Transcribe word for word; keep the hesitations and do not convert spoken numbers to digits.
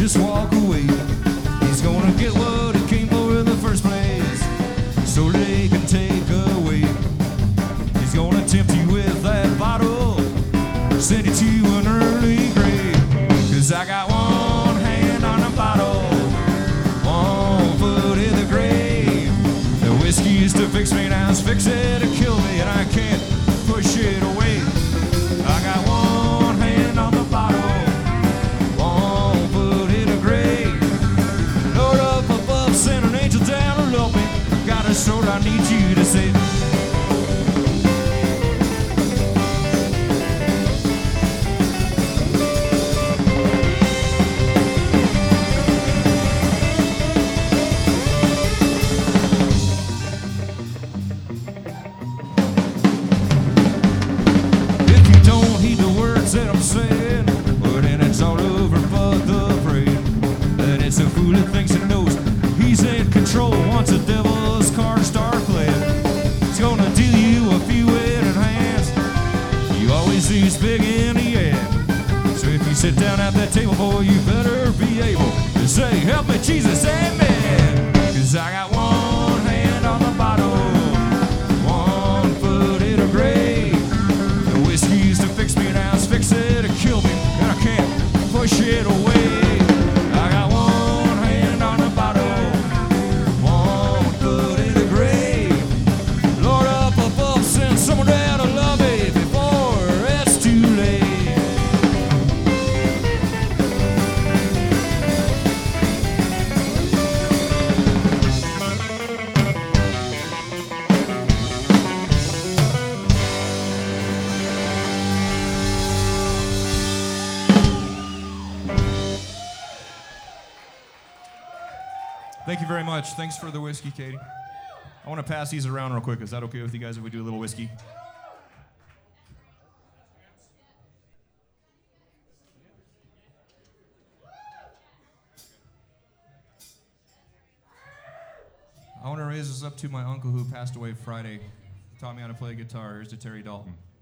just walk away. He's gonna get what he came for in the first place, so they can take away. He's gonna tempt you with that bottle, send you to an early grave. Cause I got one hand on the bottle, one foot in the grave. The whiskey is to fix me, now it's fixing to kill me, and I can't push it away. I got one hand on the bottle, one foot in the grave. Lord up above, send an angel down to love me. Got a soul I need you to save. That I'm saying, but then it's all over but the brain. Then it's a fool that thinks he knows he's in control. Once the devil's cards start playing, it's gonna deal you a few hidden hands. You always lose big in the end. So if you sit down at that table, boy, you better be able to say, help me, Jesus, amen. Cause I got one hand on the bottle, one foot in a grave. The whiskey's to fix me now, it's fix it to kill me, and I can't push it away. I got one hand on the bottle, one foot in the grave. Lord up above, send someone down to love me before it's too late. Thank you very much. Thanks for the whiskey, Katie. I want to pass these around real quick. Is that okay with you guys if we do a little whiskey? I want to raise this up to my uncle who passed away Friday. Taught me how to play guitar. Here's to Terry Dalton.